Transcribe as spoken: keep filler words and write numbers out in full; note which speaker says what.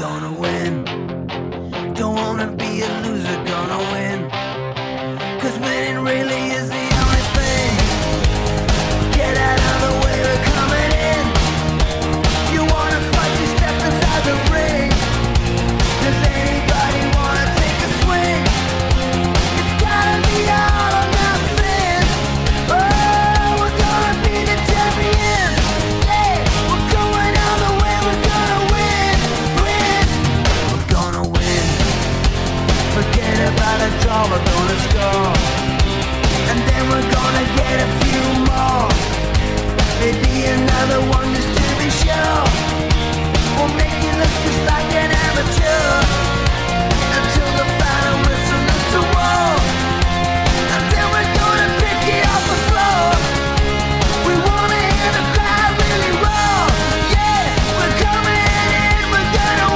Speaker 1: gonna win. Don't wanna be a loser, gonna win. Cause winning really is the only thing. Get out of the way, we're coming in. If you wanna fight, you step inside the ring. Does anybody wanna take a swing? It's gotta be all or nothing. Oh, we're gonna be the champions. Hey, we're going all the way, we're gonna win, win. We're gonna win. Forget about a draw, we're gonna score. And then we're gonna get a few more. Maybe another one just to be sure.